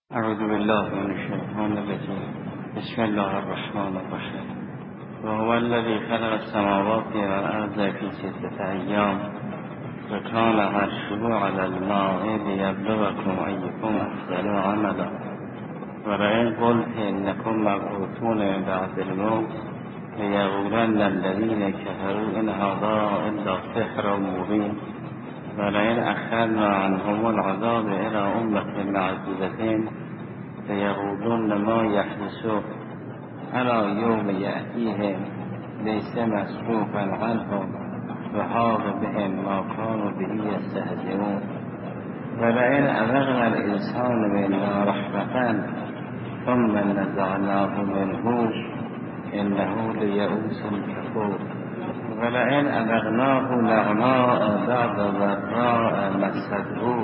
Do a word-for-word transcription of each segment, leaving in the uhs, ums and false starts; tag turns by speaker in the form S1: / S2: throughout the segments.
S1: اعوذ بالله من الشیطان الرجیم. بسم الله الرحمن الرحیم. وهو الذی خلق السماوات والارض فی ستة ایام وکان عرشه علی الماء لیبلوکم ایکم احسن عملا ولئن قلت انکم مبعوثون بعد الموت لیقولن الذین کفروا ان هذا الا سحر مبین ولئن أخرنا عنهم العذاب إلى أمة معدودة فيقولون ما يحدثه ألا يوم يأتيهم ليس مصروفا عنهم وحاق بهم ما كانوا به يستهزئون ولئن أذقنا الإنسان منا رحمة ثم نزعناه منه إنه ليئوس كفور ولئن أذقناه نعماء بعد ضراء مسته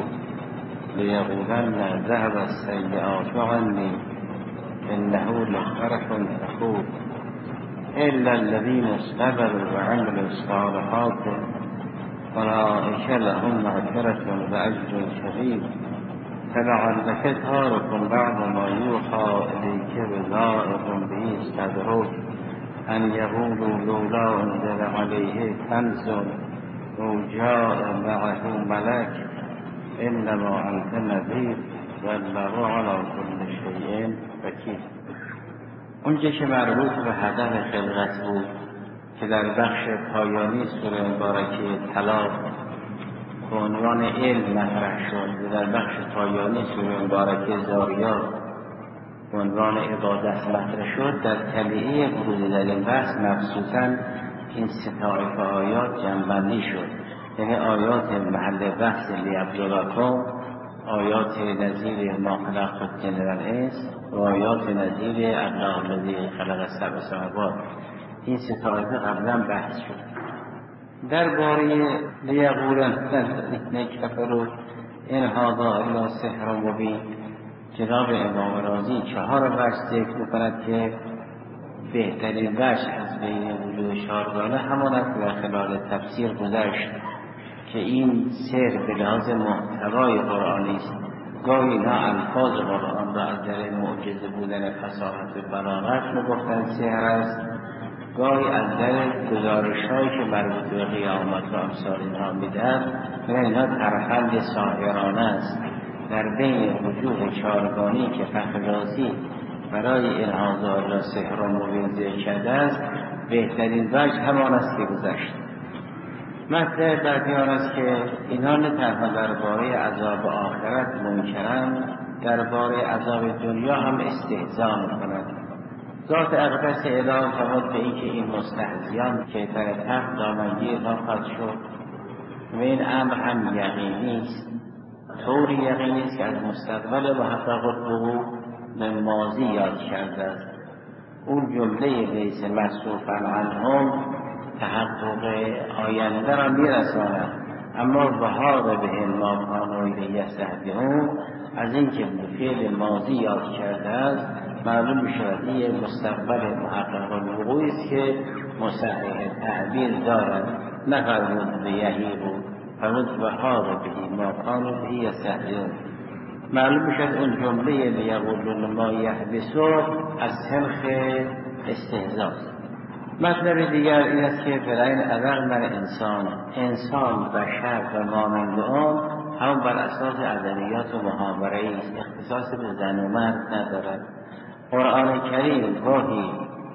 S1: ليقولن ذهب السيئات عني إنه لفرح فخور إلا الذين صبروا وعملوا الصالحات أولئك لهم مغفرة وأجر كبير فلعلك تارك بعض ما يوحى إليك بضائق به صدرك أن يقولوا لولا أنزل عليه كنز أو جاء معه ملك إنما أنت نذیر والله على كل شيء وکیل. اونجا که مربوط به هدف خلقت بود که در بخش پایانی سوره مبارکه طلاق به عنوان علم مطرح شد و در بخش پایانی سوره مبارکه زاریات به عنوان عبادت مطرح شد، در طبیعه ورود در این بحث مخصوصا این سه طایفه آیات جمع‌بندی شد. یعنی آیات محل بحث لیبلوکم، آیات نظیر ما خلقت الجن والانس و آیات نظیر الله الذی خلق سبع سماوات. این سه طایفه قبلا بحث شد. درباره لیقولن الذین کفروا ان هذا الا سحر مبین، جناب امام رازی چهار وجه ذکر می‌کند که بهترین وجه از بین وجوه چهارگانه همان است که در خلال تفسیر گذشت که این سحر به لحاظ محتوای قرآنی است. گاهی اینها الفاظ قرآن را از در معجزه بودن فصاحت و بلاغت می‌گفتند سحر است، گاهی از در گزارش‌هایی که مربوط به قیامت و امثال اینها می‌دهد و اینها ترفند ساحرانه است. در بین وجوه چهارگانی که فخررازی برای این هذا سحر مبین ذکر کرده است، بهترین وجه همان است که گذشت. مطلب بعدیان است که اینها نه تنها درباره عذاب آخرت منکرند، درباره عذاب دنیا هم استهزا می‌کنند. ذات اقدس الهی فرمود به این که این مستهزیان که در حق دامنگیر خواهد شد و این امر هم یقینی است، طوری یقینی است که از مستقبل محقق الوقوع به ماضی یاد کرده است. اون جمله لیس مصروفا عنهم تحقق آینده را میرساند، اما وحاق بهم ما کانوا یستهزئون از این که به فعل ماضی یاد کرده است معلوم می‌شود این مستقبل محقق الوقوع است که مصحح تعبیر دارد. نفرمود به یهیبو، فرمود وحاق بهم ما کانوا به یستهزئون. معلوم می‌شود اون جمله لیقولن ما یحبسو از سلخ استهزاست. مطلب دیگر این است که فلئن اذقنا الانسان، انسان بشر و مانند آن هم بر اساس ادبیات و محاوره است، اختصاص به زن و مرد ندارد. قرآن کریم گاهی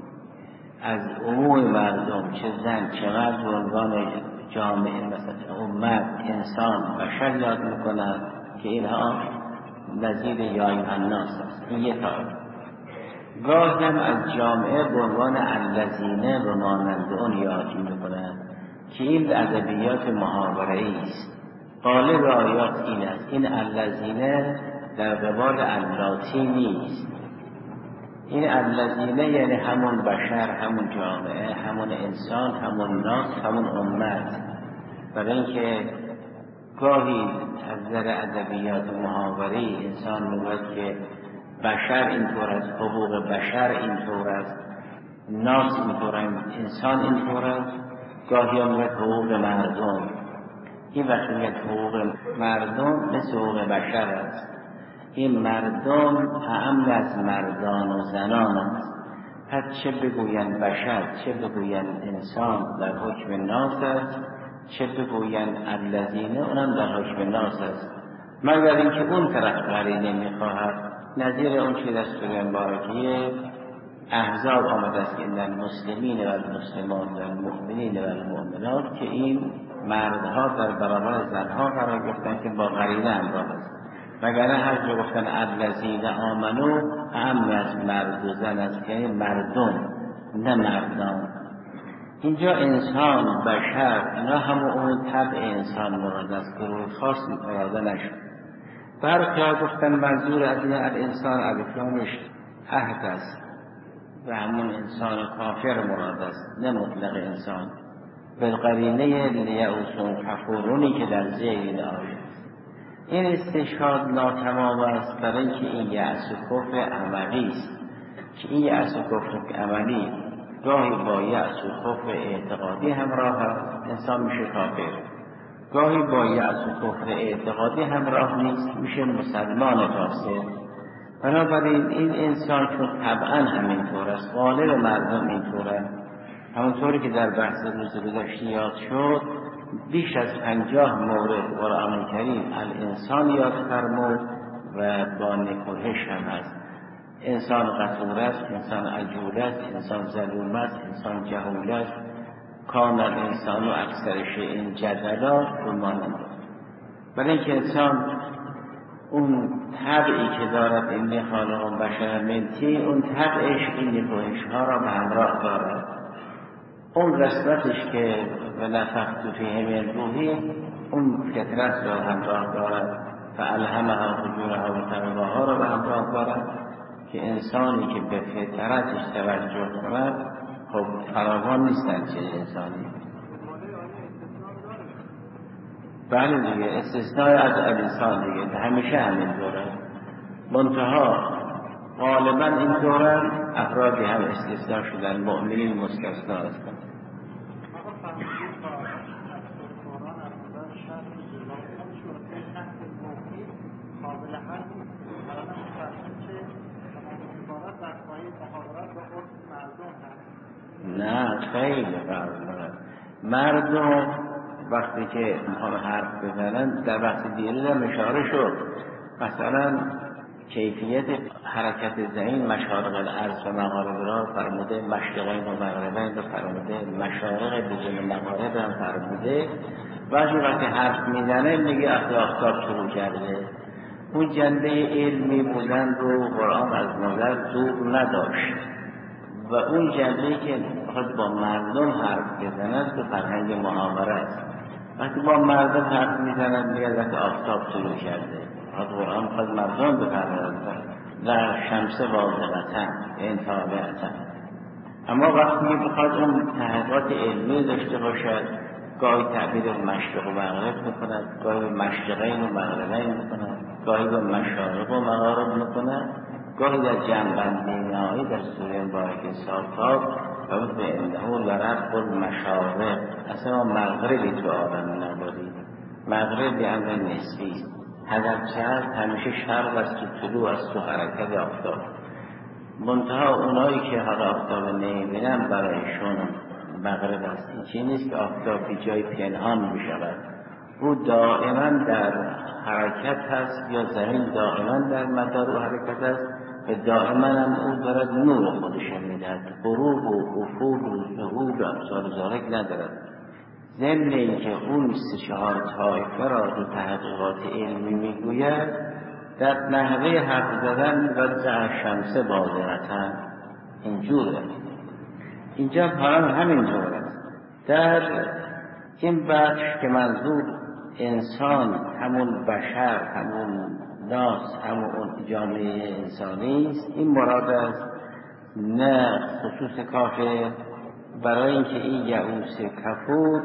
S1: از عموم مردم چه زن چه مرد به عنوان جامعه مثلا امت انسان بشر یاد می‌کند که اینها نظیر یا ایها الناس است. این یک طایفه. گاهی هم از جامعه به عنوان الذین و مانند آن یاد می‌کنند که این ادبیات محاوره‌ای است. غالب آیات این است. این الذین در قبال اللاتی نیست. این الذین یعنی همون بشر، همون جامعه، همون انسان، همون ناس، همون امت. برای اینکه گاهی از نظر ادبیات محاوره‌ای انسان می‌گوید که بشر اینطور است، حقوق بشر اینطور است، ناس اینطور است، انسان اینطور است. گاهی هم میگه حقوق مردم. این وقتی میگه حقوق مردم مثل حقوق بشر است. این مردم اعم از مردان و زنان است. پس چه بگویند بشر، چه بگویند انسان در حکم ناس است، چه بگویند الذین اونم در حکم ناس است، مگر اینکه اون طرف قرینه میخواهد. نظیر اون چی در سوره مبارکه احزاب آمده است که این المسلمین و المسلمات و المؤمنین و المؤمنات، که این مردها در برابر زنها قرار گرفتن که با قرینه همراه است. مگر هر جا گفتن الذین آمنو اعم از مرد و زن است، یعنی مردم نه مردان. اینجا انسان، بشر، اینا همون اون طبع انسان مراد است، گروه خاص اراده نشد. برخی‌ها گفتن منظور از این الانسان الفلانش عهد است و همون انسان کافر مراد است، نه مطلق انسان. بالقرینه لیئوس کفورونی که در ذیل آیه این استشهاد ناتمام است، برای اینکه این یأس و کفر عملی است، که این یأس و کفر عملی گاهی با یأس و کفر اعتقادی همراه است، انسان میشه کافر. گاهی با یأس و کفر اعتقادی همراه نیست، میشه مسلمان فاسق. بنابراین این انسان چون طبعا همینطور است، غالب مردم اینطوره، همونطوری که در بحث روز گذشته یاد شد، بیش از پنجاه مورد قرآن کریم الانسان یاد فرمود و با نکوهش هم هست. انسان غفور است، انسان عجول است، انسان ظلوم است، انسان جهول است. کان الانسان و اکثر شیء جدلا بمانند. برای اینکه انسان اون طبعی که دارد این خالق بشر منتی، اون طبعش این نکوهش ها را به همراه دارد. اون قسمتش که و نفخت فیه من روحی، اون فطرت را همراه دارد، فالهمها فجورها و تقواها را به همراه دارد، که انسانی که به فطرتش توجه کند خب فراوان نیستن چه انسانی. بله دیگه، استثنای از انسان دیگه همیشه همین دوره، منتها غالبا این دوره افرادی هم استثنا شدن، مؤمنین مستثنا هستن. نه خیلی فرق. مردم وقتی که میخوان حرف بزنن در وقت دیگری هم اشاره شد، مثلا کیفیت حرکت زمین مشارق الارض و مغارب را فرموده، مشرقین و مغربین را فرموده، مشارق بدون مغارب هم فرموده. وقتی وقتی حرف میزنه میگه اخی آفتاب شروع کرده. اون جنبه علمی بودن رو قرآن از نظر دور نداشت و اون جنبه‌ای که خود با مردم حرف بزنند تو فرهنگ محاوره است. وقتی با مردم حرف میزنند میگه وقتی آفتاب شروع کرده. خود قرآن خود مردم بفرماند در شمس واضحتن این تابعتن. اما وقتی بخواد اون تحقیقات علمی داشته باشد، گاهی تعبیر مشرق و مغرب میکند، گاهی مشرقین و مغربین میکند، گاهی به مشارق و مغارب میکند، گاهی در جنبندی نهایی در سوره مبارکه صافات و به انه لرب المشارق، اصلا مغربی تو عالم نداری. مغرب به امر نسبی، هدف شرق همیشه شرق است، تو طلوع است، تو حرکت آفتاب. منتها اونایی که حال آفتاب نمیبینن برایشون مغرب است. این چیزی نیست که آفتاب بی جای پنهان بشود، او دائما در حرکت هست، یا زمین دائما در مدار و حرکت است و دائما هم او دارد نور خودش میدهد، غروب و افول و ظهور و ابصار ذالک ندارد. ضمن اینکه اون سه چهار طایفه را دو تحقیقات علمی میگوید، در نحوه حرف زدن وضع شمس بازرتن اینجوره. اینجا پرام همینجور است. در این بخش که منظور انسان همون بشر، همون ناس، همون جامعه انسانی است، این مراد است، نه خصوص کافر. برای اینکه این یئوس کفور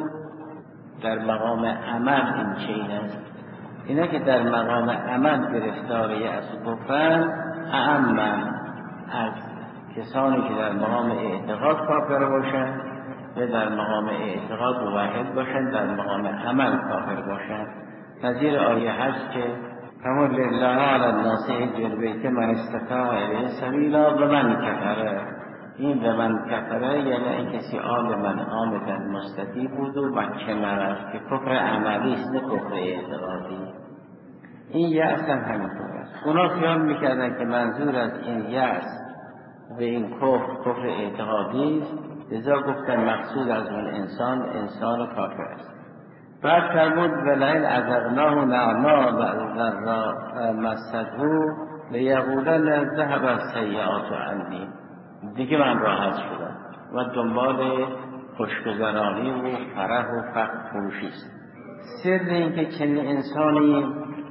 S1: در مقام عمل این چین است. اینا که در مقام عمل گرفتار یأس و کفر اعم از کسانی که در مقام اعتقاد کافر باشند و در مقام اعتقاد موحد باشند، در مقام عمل کافر باشند. نظیر آیه هست که همون لله علی الناس حج البیت من استطاع الیه سبیلا و من کفره. این به من کفره یعنی این کسی آل من عامدا مستطیع بود و مکه نرفت که کفر عملی است نه کفر اعتقادی. این یأس هم همینطور است. اونا خیال میکردن که منظور از این یأس و این کفر کفر اعتقادی است، لذا گفتن مقصود از اون انسان انسان کافر است. بعد فرمود ولئن اذقناه نعما ضرا مسته لیقولن ذهب السیئات عنی. دیگه من راحت شدم و دنبال خوشگذرانی و فرح و فقر فروشی است. سر این که چنین انسانی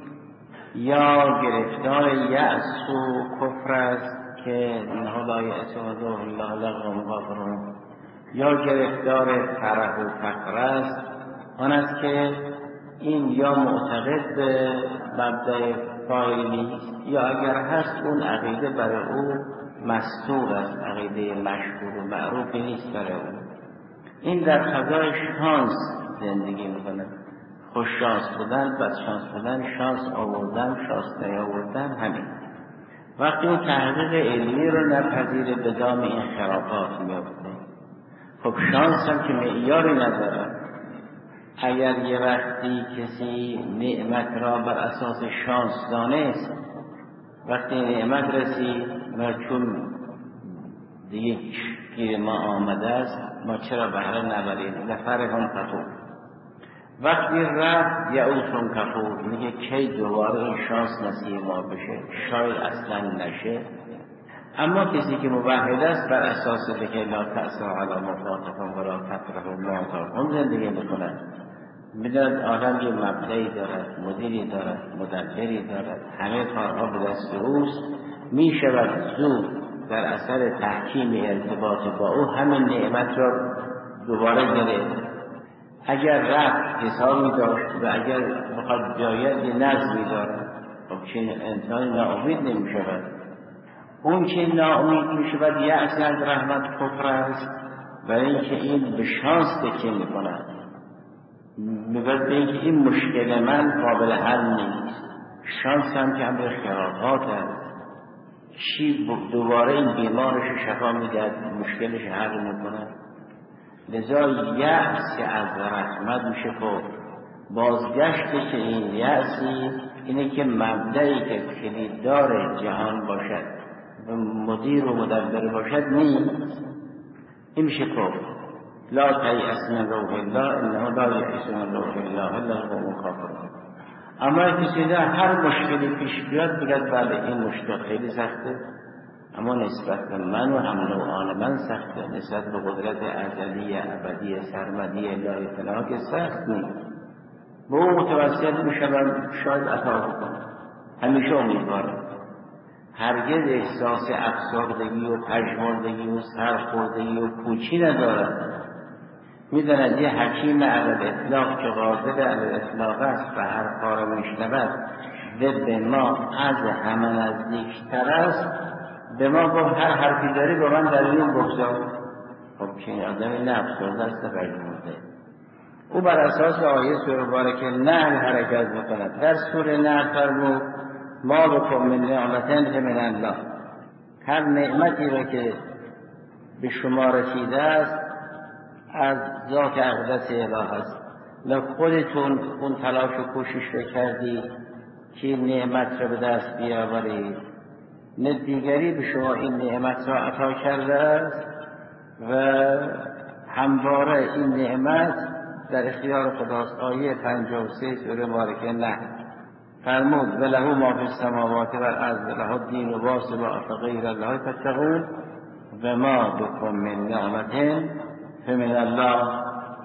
S1: یا گرفتار یأس و کفر است که انه لا یأس الله الله لهم غافرون، یا گرفتار فرح و فقر است، آن است که این یا معتقد به مبدأ فاعل نیست، یا اگر هست اون عقیده برای او مستور است، عقیده مشهور و معروف نیست برای او. این در فضای شانس زندگی میکنه. خوش شانس بودن، بد شانس بودن، شانس آوردن، شانس نیاوردن، همین. وقتی اون تحقیق علمی رو نپذیره به دام این خرافات میفته. خب شانس هم که معیاری نداره. اگر یه وقتی کسی نعمت را بر اساس شانس دانست، وقتی نعمت رسید ما چون دیگه گیر ما آمده است ما چرا بهره نبریم؟ لفرحون فخور. وقتی رفت یئوس کفور، میگه کی دوباره این شانس نصیب ما بشه؟ شاید اصلا نشه. اما کسی که موحد است بر اساس که لا تأسوا علی ما فاتکم ولا تفرحوا بما آتاکم زندگی میکنند. میداند آدم یه مبدعی دارد، مدیری دارد، مدبری دارد، همه کارها به دست اوست، میشود زود در اثر تحکیم ارتباط با او همین نعمت را دوباره گرفت. اگر رفت حسابی داشت و اگر بخواد بیاید یه نظمی دارد. خب چه انسان ناامید نمی شود. اون که ناامید می شود یأس از رحمت کفر است، برای اینکه این به شانس تکیه می کند. میگوید به اینکه این مشکل من قابل حل نیست. شانس هم که امر خرافات است. چی دوباره این بیمارش شفا میدهد، مشکلش حل میکند. لذا یأس از رحمت میشه کفر. بازگشت که این یأسی اینه که مبدعی که کلیددار جهان باشد و مدیر و مدبر باشد نیست، این میشه کفر. لا تیأس من روح الله انه لا یئس من روح الله الا القوم الکافرون. اما کسی در هر مشکلی پیش بیاد بگد بله این مشکل خیلی سخته، اما نسبت به من و هم نوعان من سخته، نسبت به قدرت ازلی ابدی سرمدی الهی فلان که سخت نیست. به او متوسل میشم شاید عطا بکنم. همیشه امیدوارم. هرگز احساس افسردگی و پژمردگی و سرخوردگی و پوچی ندارد. میداند یه حکیم علی اطلاق که قادر علی اطلاق است و هر کار میشنود و به ما از همه نزدیکتر است. به ما گفت هر حرفی داری با من در این بگذار. خب که این آدم نه افسرده است پژمرده. او بر اساس آیه سوره مبارکه نحل حرکت میکند. در سوره نحل فرمود ما بکم من نعمتن فمن الله. هر نعمتی را که به شما رسیده است از ذات اقدس اله است. نه خودتون اون تلاش و کوشش رو کردی که این نعمت را به دست بیاورید، نه دیگری به شما این نعمت را عطا کرده است و همواره این نعمت در اختیار خداست. آیه پنجاه و سه سوره مبارکه نحل فرمود و له ما فی السماوات و الارض له الدین واصب افغیر الله تتقون و ما بکم من نعمت فمن الله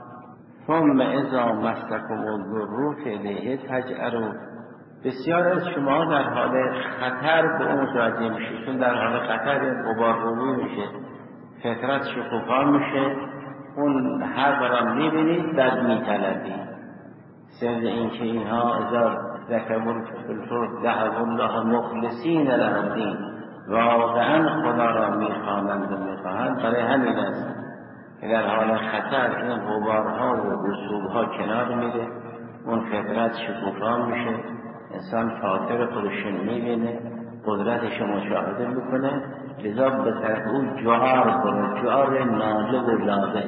S1: ثم اذا مسکم الضر فالیه تجأرون. بسیار از شما در حال خطر به اون متوجه میشه، چون در حال خطر غباررومی میشه، فطرت شکوفا میشه، اون هر برام میبینید بعد میطلبید. سر این که اینها اذا ذکرون فلفرد دعوا الله مخلصین له الدین، واقعا خدا را میخوانند و میخواهند. برای همین است که در حال خطر این غبارها و رسوبها کنار میره، اون فطرت شکوفا میشه، انسان فاطر خودش میبینه، قدرتش مشاهده میکنه، لذا به طرف اون جوار کنه، جوار ناله و لاله.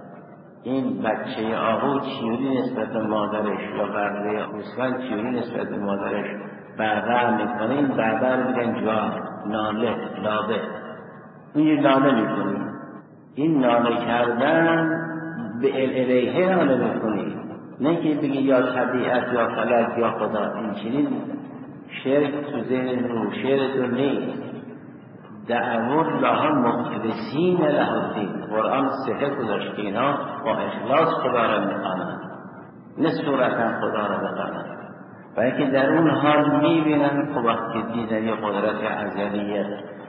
S1: این بچه آهو چیوری نسبت به مادرش یا بره گوسفند چیوری نسبت به مادرش بربر میکنه، این بربر رو میگن جوار، ناله، لابه. این ناله میکنی، این ناله کردن به الیه ناله میکنی، نه که بگی یا طبیعت یا فلک یا خدا. این چنین شرک تو ذهن رو شعر تو نیست. دعوا الله مخلصین له الدین، قرآن صحه گذاشت که اینا با اخلاص خدا را میخوانند، نه صورتا خدا را بخوانند، و اینکه در اون حال میبینن که وقتی دیدن یه قدرت ازلیت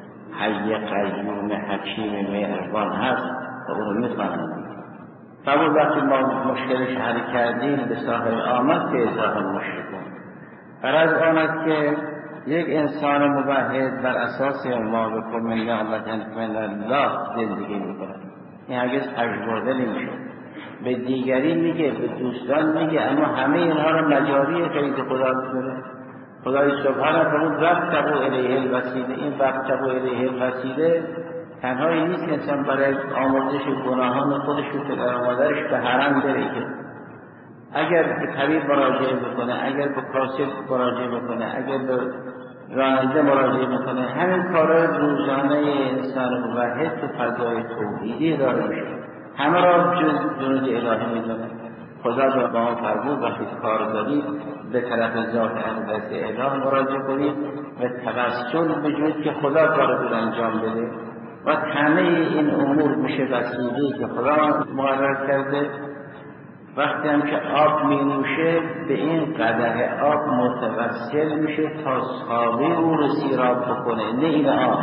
S1: حی قیوم حکیم مهربان هست و اون میخوانند. قبول وقتی ما مشکلش حل کردیم به ساحل آمد که ازاح مشرکون. غرض آن است که یک انسان موحد بر اساس ما بکن من نعمت من الله زندگی میکنه، این هرگز پژمرده نمیشه. به دیگری میگه، به دوستان میگه، اما همه اینها را مجاری قید خدا میکنه. خدای سبحانه به اون ربطه الیه الوسیله، این ربطه الیه الوسیله تنهایی نیست که انسان برای آمرزش گناهان خودش و پدر و مادرش به حرم بره، که اگر به طبیب مراجعه بکنه، اگر به کاسب مراجعه بکنه، اگر به راننده مراجعه بکنه، همین کارهای روزانه انسان موحد تو فضای توحیدی داره میشه. همه را جز جنود الهی میدونه. خدا به ما فرمود وقتی کار دارید به طرف ذات اقدس اله مراجعه کنید و توسل بجوید که خدا کار رو انجام بده و همه این امور میشه وسیله‌ای که خدا مقرر کرده. وقتی هم که آب می نوشه به این قدح آب متوسل میشه تا ساقی او رو سیراب بکنه، نه این آب.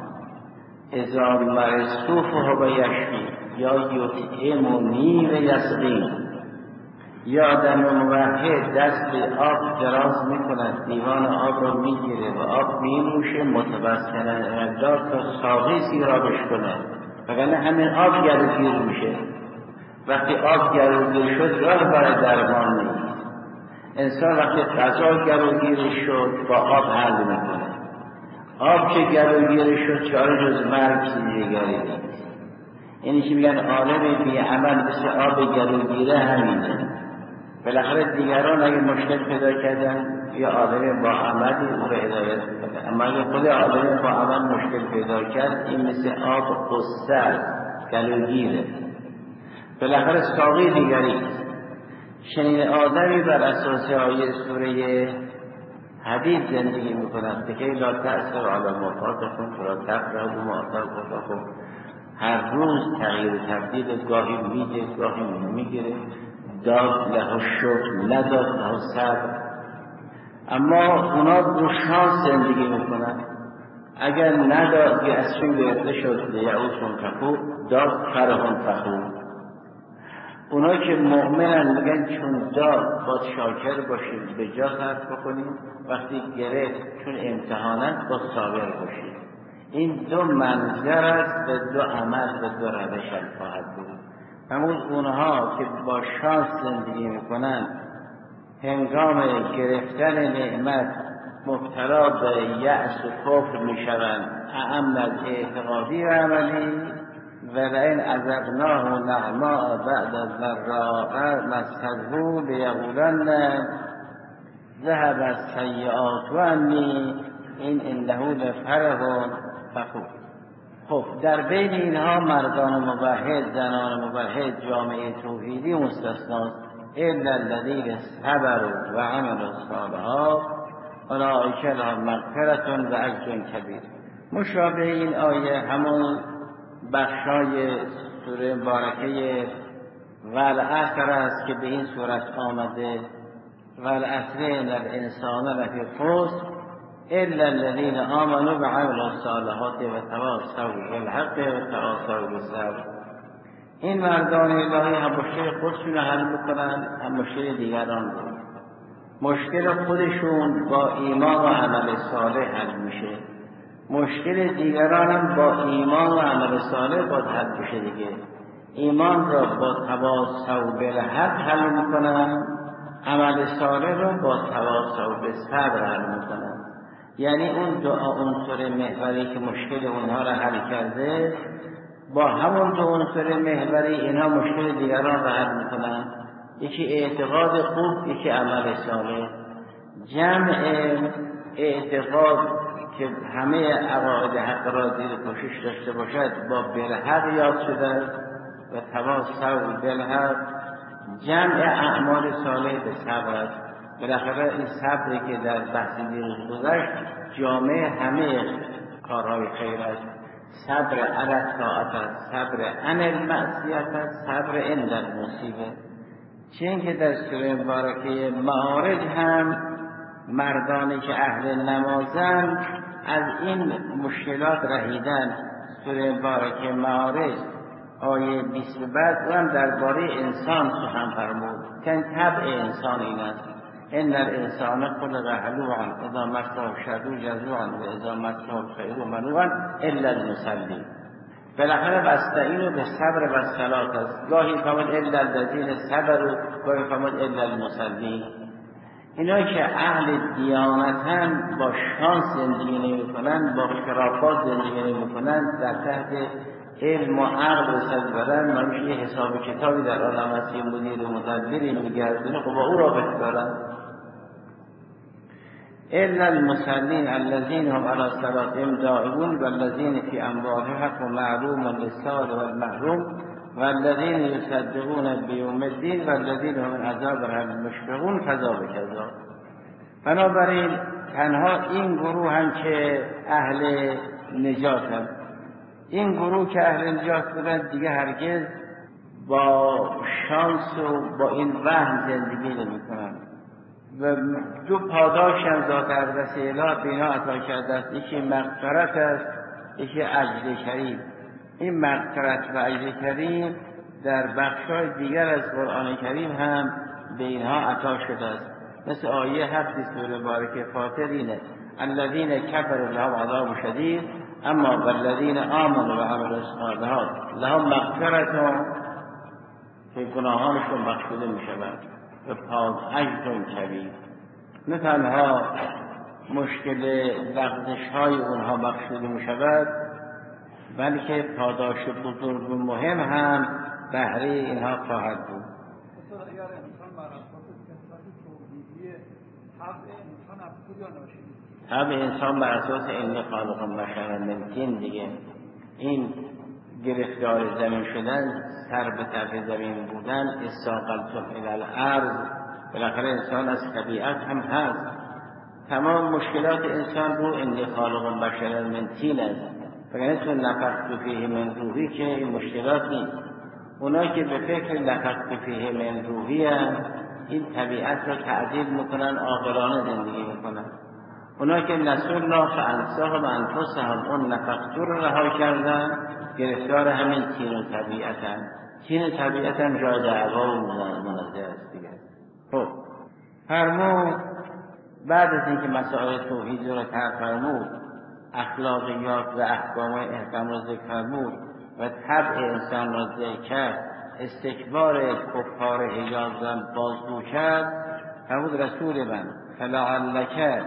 S1: اذا مرسوفه و یشفی یا یطعمنی و یسقین. یا آدم موحد دست به آب دراز میکند، دیوان آب رو میگیره و آب می نوشه متوسل مقدار تا ساقی سیرابش کنه، وگرنه همین آب گلوگیر میشه. وقتی آب گلوگیر شد راه برای درمان نیست. انسان وقتی غذا گلوگیر شد با آب حل میکنه. آب که گلوگیر شد چاره جز مرگ چیزی دیگری نیست. اینی که میگن عالم بی عمل مثل آب گلوگیره همینه. بالاخره دیگران اگه مشکل پیدا کردن یا عالم با عملی او رو هدایت میکنه، اما اگه خود عالم با عمل مشکل پیدا کرد این مثل آب قصه گلوگیره، بالاخره ساقی دیگری. چنین آدمی بر اساس آیه سوره حدید زندگی میکند که لا تأثر علی مفاتکم ولا تقربوا ما آتاکم. هر روز تغییر و تبدیل، گاهی میده گاهی میگیره، داد له شکر نداد له صبر. اما اونا دو شانس زندگی میکنن. اگر نداد که از چون گرفته شد لیعوسون کفور، داد فرحون فخور. اونا که مؤمنن میگن چون داد باید شاکر باشیم، به جا صرف بکنیم، وقتی گرفت چون امتحانت باید صابر باشیم. این دو منظر است و دو عمل و دو روش خواهد بود. همون اونها که با شانس زندگی میکنن هنگام گرفتن نعمت مبتلا به یأس و کفر میشوند، اعم از اعتقادی و عملی. و لئن اذقناه نعماء بعد ضراء مسته لیقولن ذهب السیئات عنی این انه لفرح فخور. خب در بین اینها مردان موحد، زنان موحد، جامعه توحیدی مستثناست. الا الذین صبروا و عملوا الصالحات اولئک لهم مغفرة و اجر کبیر. مشابه این آیه همون بخشای سوره مبارکه والعصر است که به این صورت آمده والعصر ان الانسان لفی خسر الا الذین آمنوا و عملوا الصالحات و تواصوا بالحق و تواصوا بالصبر. این مردان الهی هم مشکل خودشون حل میکنن، هم مشکل دیگران رو. مشکل خودشون با ایمان و عمل صالح حل میشه، مشکل دیگران هم با ایمان و عمل صالح باید حل بشه دیگه. ایمان را با تواصوا بالحق حل میکنن عمل صالح رو با تواصل و به صبر حل میکنن. یعنی اون دو عنصر محوری که مشکل اونها را حل کرده، با همون دو عنصر محوری اینها مشکل دیگران را حل میکنن. یکی اعتقاد خوب، یکی عمل صالح. جمع اعتقاد که همه عقاید حق را زیر پوشش داشته باشد با بالحق یاد شده و تواصل بالحق. جمع اعمال صالح به صبر است. بالاخره این صبری که در بحث دیروز گذشت جامع همه کارهای خیر است. صبر علی الطاعت است، صبر عن المعصیت است، صبر عند المصیبه. چون که در سوره مبارکه معارج هم مردانی که اهل نمازند از این مشکلات رهیدن. سوره مبارکه معارج آیه بیست بعد و هم درباره انسان سخن فرمود که طبع انسان این است. ان الانسان خلق هلوعا اذا مسه الشر جزوعا و اذا مسه الخیر منوعا الا المصلین. بالاخره واستعینوا بالصبر والصلاة است. گاهی فرمود الا الذین صبروا، گاهی فرمود الا المصلین. اینا که اهل دیانتن با شانس زندگی نمی کنن، با خرافات زندگی نمی کنن، در تحت علم و عقل و سربرن و میشه یه حساب کتابی در عالم هست، یه مدیر مدبری میگردونه، خب با او را بهترن. الا المصلین الذین هم علی صلاتهم دائمون والذین فی اموالهم حق معلوم للسائل والمحروم والذین یصدقون بیوم الدین والذین هم من عذاب ربهم مشفقون کذا و کذا. بنابراین تنها این گروه هم که اهل نجات هم، این گروه که اهل نجات بودن دیگه هرگز با شانس و با این وهم زندگی نمی کنن و دو پاداش هم ذات اقدس الهی به اینا عطا کرده است. یکی مغفرت است، یکی اجر کریم. این مغفرت و اجر کریم در بخشای دیگر از قرآن کریم هم به اینها عطا شده است. مثل آیه هفت سوره مبارکه فاطر اینه الذین کفروا لهم عذاب شدید اما والذین آمنوا و عملوا الصالحات لهم مغفرت، که گناهانشون بخشوده می شود و پاک اجر کبیر. نه تنها مشکل لغزش های اونها بخشوده می شود، بلکه پاداش بزرگ و مهم هم بهره اینها خواهد بود. طبع انسان بر اساس انی خالق بشر من طین دیگه، این گرفتار زمین شدن، سر به طرف زمین بودن، استاقلتم الی الارض، بالاخره انسان از طبیعت هم هست. تمام مشکلات انسان رو انی خالق بشر من طین است. فکر تو نفخت فیه من روحی که این مشکلات نیست. اونا که به فکر نفخت فیه من روحی هم این طبیعت رو تعدیل میکنن، عاقلانه زندگی میکنن. اونا که نسوا الله فانساهم انفسهم، اون نفخت رو رها کردن، گرفتار همین طین و طبیعتن. طین و طبیعتن جای دعوا و منازعه است دیگه. خب فرمود بعد از اینکه مسائل توحید رو طرح فرمود، اخلاقیات و احکام و احکام رو ذکر فرمود و طبع انسان را ذکر کرد، استکبار کفار حجاز را بازگو کرد، فرمود رسول من فلعلک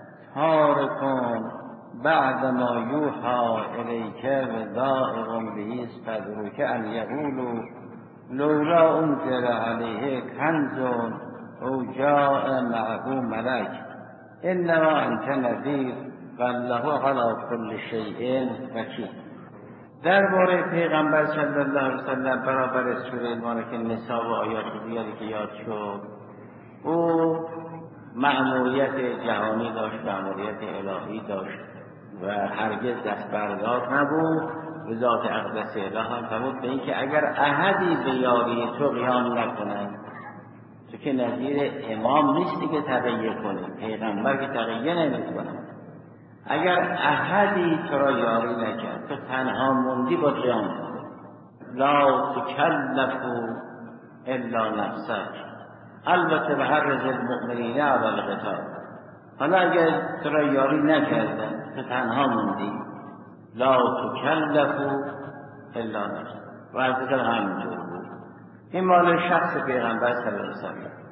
S1: تارکون بعد ما یوحا الیک و ضائق به صدرک ان یقولوا لولا انزل علیه کنز او جاء معه ملک انما انت نذیر والله علی کل شیء وکیل. درباره پیغمبر صلی الله علیه وسلم برابر سوره مبارکه نساء و آیات دیگری که یاد شد، او مأموریت جهانی داشت، مأموریت الهی داشت و هرگز دست بردار نبود. به ذات اقدس الهی هم فرمود به اینکه اگر احدی به یاری تو قیام نکنه، تو که نظیر امام نیستی که تقیه کنه، پیغمبر که تقیه نمیکنه، اگر احدی تو را یاری نکرد تو تنها موندی با قیام کن. لا تکلفوا الا نفسک، البته به هر رزق المؤمنین علی القتال. حالا اگر تو را یاری نکردن تو تنها موندی، لا تکلفوا الا نفسک، و از دیگر همینطور بود. این مال شخص پیغمبر صلی الله علیه وسلم.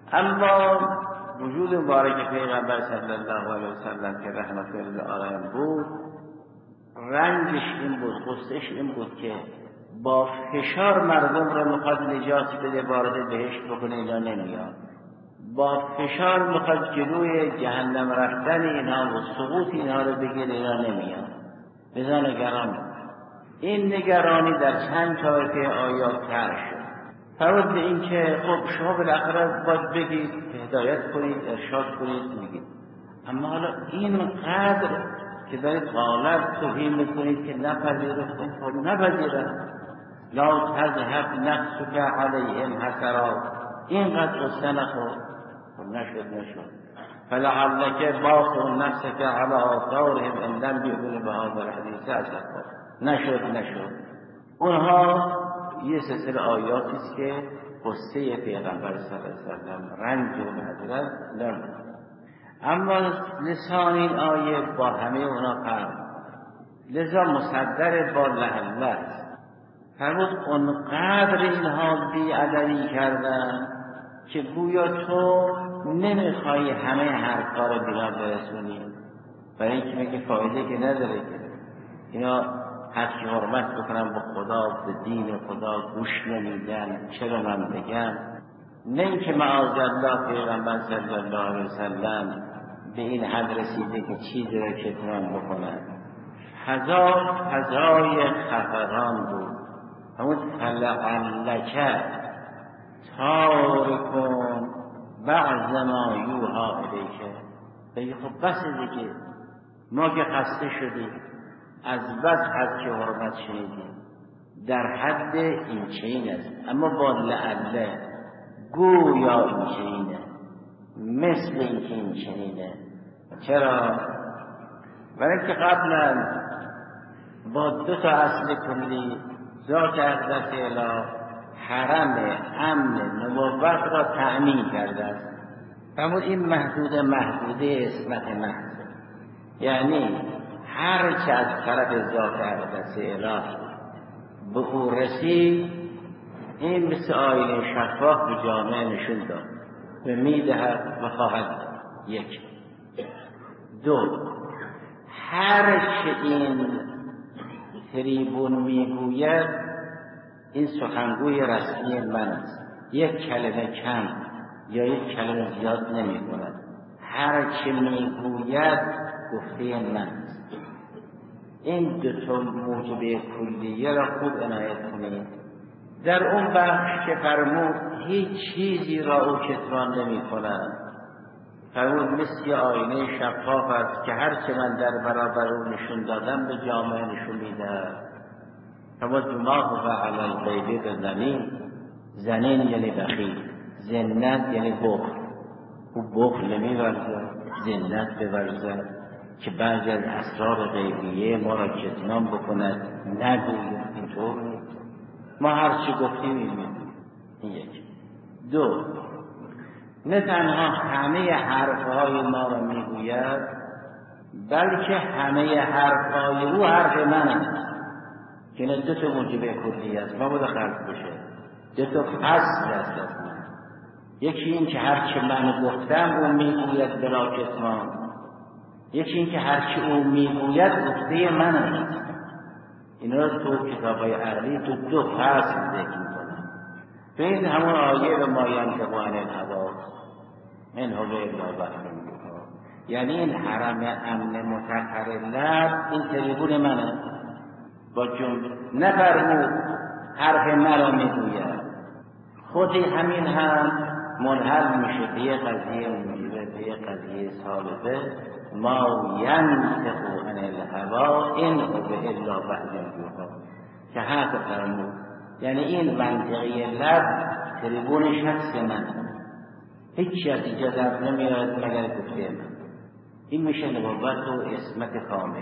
S1: اما وجود مبارک پیغمبر صلی الله علیه وسلم که رحمت للعالمین بود، رنجش این بود، غصهش این بود که با فشار مردم را میخواد نجات بده، وارد بهشت بکنه، اینا نمیاد. با فشار میخواد جلوی جهنم رفتن اینا و سقوط اینا رو بگیره، اینا نمیاد. بذار نگران. این نگرانی در چند طایفه آیات طرح شد. فرض به این که خب شما بالاخره باید بگید، هدایت کنید، ارشاد کنید، میگید. اما حالا این قدر که دارید غالب توهین میکنید که نپذیرفتید، خب نپذیرند. لا تذهب نفسك علیهم حسرات، اینقدر قصه نخور. خب نشد نشد فلعلک باخع نفسك علی آثارهم ان لم یؤمنوا بهذا الحدیث اسفا. نشد نشد اونها یه سلسله آیاتی است که قصه پیغمبر صلی الله علیه و سلم رنج و معذرت نمود. اما لسان این آیه با همه اونا فرق، لذا مصدر با لعل است. فرمود اونقدر اینها بی‌ادبی کردن که گویا تو نمیخوای همه حرفا رو بیرون برسونی، برای اینکه میگه فایده که نداره که اینا هر کی حرمت بکنن به خدا، به دین خدا گوش نمیدن، چرا من بگم؟ نه اینکه معاذالله پیغمبر صلی الله علیه وسلم به این حد رسیده که چیزی را کتمان بکنن. فضا فضای خفقان بود. همون فلعلک تارکون بعض ما یوها الیک. بگی خب بس دیگه، ما که خسته شدیم از بس حد که حرمت شنیدیم، در حد این چین است. اما با لعله گویا این چینه، مثل این که این چینه. چرا؟ برای اینکه قبلا با دو تا اصل کلی ذات اقدس اله حرم امن نبوت را تأمین کرده است. فرمود این محدود محدوده اسمت محض، یعنی هر چه از طرف ذات اقدس اله به او رسید، این مثل آینه شفاف به جامعه نشون داد و میدهد و خواهد داد. یک. دو، هر چه این تریبون میگوید این سخنگوی رسمی من است، یک کلمه کم یا یک کلمه زیاد نمی کند. هر چه میگوید گفته من است. این دو تا موجب کلیه را خوب عنایت کنید. در اون بخش که فرمود هیچ چیزی را او کتمان نمی کند، فرمود مثل آینه شفاف است که هر چه من در برابر او نشون دادم به جامعه نشون میده. فرمود ما هو علی الغیب بضنین. زنین یعنی بخیل، زنت یعنی بخل. او بخل نمی‌ورزد، زنت بورزد که بعضی از اسرار غیبیه ما را کتمان بکند، نگوید. اینطور نیست، ما هر چی گفتیم می‌گوییم. این یک. دو، نه تنها همه حرفهای ما را میگوید، بلکه همه حرفهای او حرف من است. که نه دو تا موجب کلی است، ما باید خلق بشه. دو تا فصل است از من. یکی این که هر چه من گفتم او میگوید بلا کتمان، یکی این که هر چه او میگوید گفته من است. این را تو کتاب‌های عقلی تو دو فصل ذکر می‌کنم. این همون آیه به ما ینطق عن الهوا ان هو الا وحی یوحی، یعنی این حرم امن مطهر لب این تریبون منه. با جمله نفرمود حرف مرا میگوید، خودی همین هم منحل میشه به یه قضیه موجبه، به یه قضیه سالبه. ما ینطق عن الهوا ان هو الا وحی یوحی، که حق فرمود. یعنی این منطقه لب تریبون شخص من، هیچی از اینجا در نمیاد مگر گفته من. این میشه نبوت و عصمت کامل.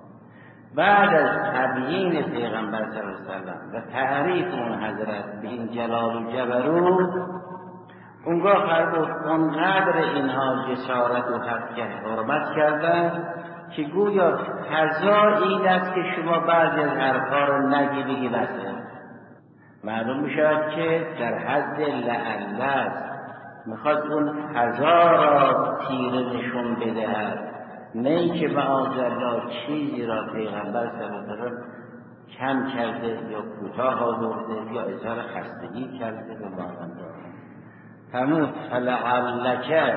S1: بعد از تبیین پیغمبر صلی الله علیه وسلم و تعریف اون حضرت به این جلال و جبروت، اونگاه فرمود اونقدر اینها جسارت و حرمت کردن که گویا فضا این است که شما بعضی از حرفا رو نگی بگی بسه. معلوم میشود که در حد لعل است،
S2: میخواد اون فضا را تیره نشون بدهد، نه اینکه معاذالله چیزی را پیغمبر صلی الله علیه وسلم کم کرده یا کوتاه آورده یا اظهار خستگی کرده به مانند همون فلعلک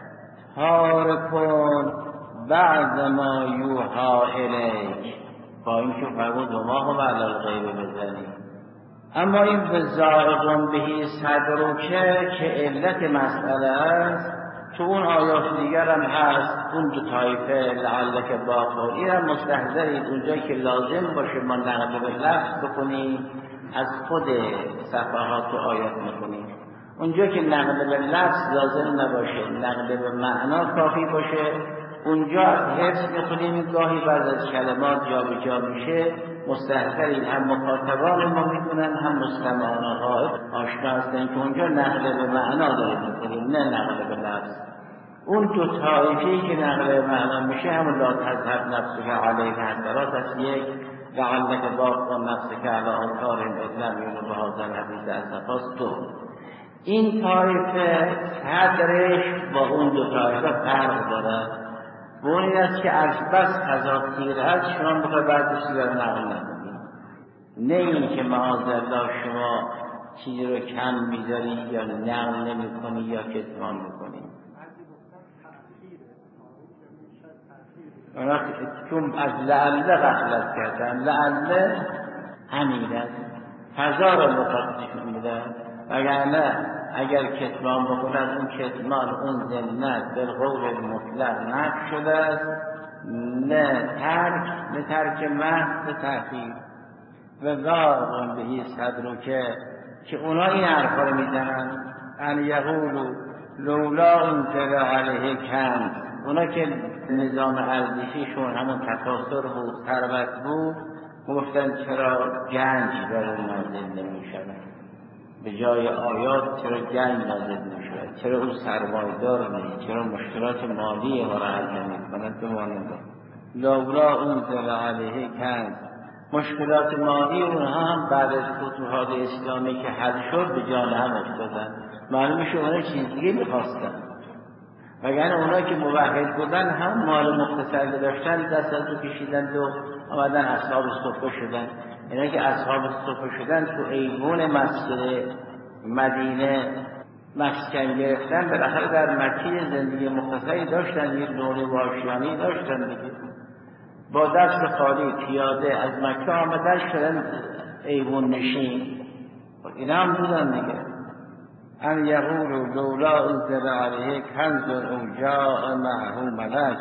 S2: تارکن بعد ما یوحا الیک، با اینکه فرمود و ما هم علی الغیب بزنیم. اما این بزائقون بهی صدرکه که علت مسئله است، تو اون آیات دیگر هم هست. اون دو طایفه لعلک باقون، این هم مستحضرید اونجایی که لازم باشه ما نقل به لفظ بکنیم از خود صفحات و آیات میکنیم، اونجا که نقل به لفظ لازم نباشه نقل به معنا کافی باشه اونجا از حفظ میخونیم. گاهی بعد از کلمات جا به جا میشه، مستحضرین هم مخاطبان ما میدونن هم مستمعان غائب آشنا هستن که اونجا نقل به معنا داریم میکنیم نه نقل به لفظ. اون دو طایفه‌ای که نقل به معنا میشه همون لا تذهب نفسک علیه حسرات است، یک لعلک باقی نفسک علی آثارهم اذ لم یؤمنوا بهذا الحدیث اسفاست. دو این طایفه صدرش با اون دو طایفه فرق داره. و اون است که از بس فضا تیر هست شما بخواه بعدش دیگر نقل نکنید، نه این که معاذالله شما چیزی رو کم میذاری یا نقل نمی کنی یا کتمان میکنی. اونا چون از لعله غفلت کردن، لعله همین است فضا رو مقدش میدن، وگرنه اگر کتمان بکنند اون کتمان اون ذلت بالقول المطلق نفی شده است، نه ترک نه ترک محض تأخیر. و ذاقون بهی صدرکه که اونا این حرفا رو میزنن ان یقولوا لولا انزل علیه کنز، اونا که نظام ارزشیشون همون تکاثر بود ثروت بود گفتن چرا گنج بر اون نازل نمیشود، به جای آیات چرا گنج نازل میشود، چرا اون سرمایه‌دار نیست، چرا مشکلات مالی ما را حل نمی‌کند. به مانند لولا انزل علیه کنز، مشکلات مالی اونها هم بعد از فتوحات اسلامی که حل شد به جان هم افتادن. معلومه شو اونها چیز دیگه می‌خواستن، وگرنه اونها که موحد بودن هم مال مختصر داشتن دست از رو کشیدن و آمدن اصحاب صفه شدن. اینا که اصحاب صفه شدن تو ایوان مسجد مدینه مسکن گرفتن، بالاخره در مکه زندگی مختصری داشتن، یک نوع واشیانی داشتن دیگه، با دست خالی پیاده از مکه آمدن شدن ایوان نشین. اینا هم بودن دیگه. ان یقولوا لولا انزل علیه کنز او جاء معه ملک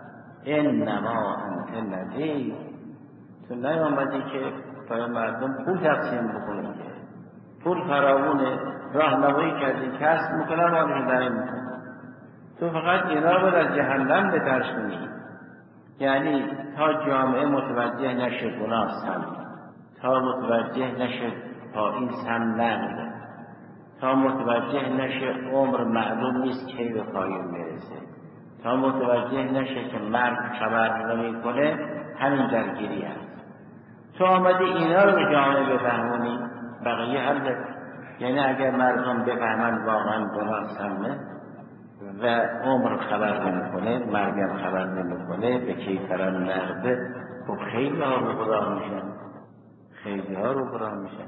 S2: انما انت نذیر، تو نیامدی که برای مردم پول تقسیم بکنی، پول فراوونه راهنمایی کردی کسب میکنن و آنهایی میکنن، تو فقط اینا رو از جهنم بترسونی. یعنی تا جامعه متوجه نشه گناه سم، تا متوجه نشه تا این سم نقل، تا متوجه نشه عمر معلوم نیست کی به پایان میرسه، تا متوجه نشه که مرگ خبر نمیکنه، همین درگیری هست. تو آمدی اینا رو به جامعه بفهمونی، بقیه حل. یعنی اگر مردم بفهمن واقعا گناه سمه و عمر خبر نمیکنه، مرگم خبر نمیکنه، به کیفرم نرده، خب خیلی ها رو براه میشن، خیلی ها رو براه میشن.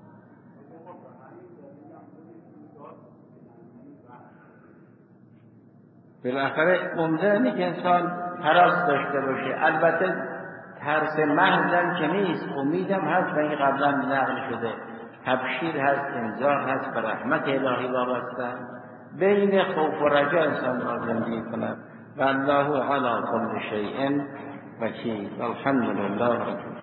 S2: بالاخره ممکنه که انسان حراس داشته باشه، البته ترس محض که نیست، امیدم هست و این قبلا نقل شده، تبشیر هست، انذار هست، به رحمت الهی وابسته، بین خوف و رجا انسان را زندگی کند. والله علی کل شیء وکیل. الحمدلله.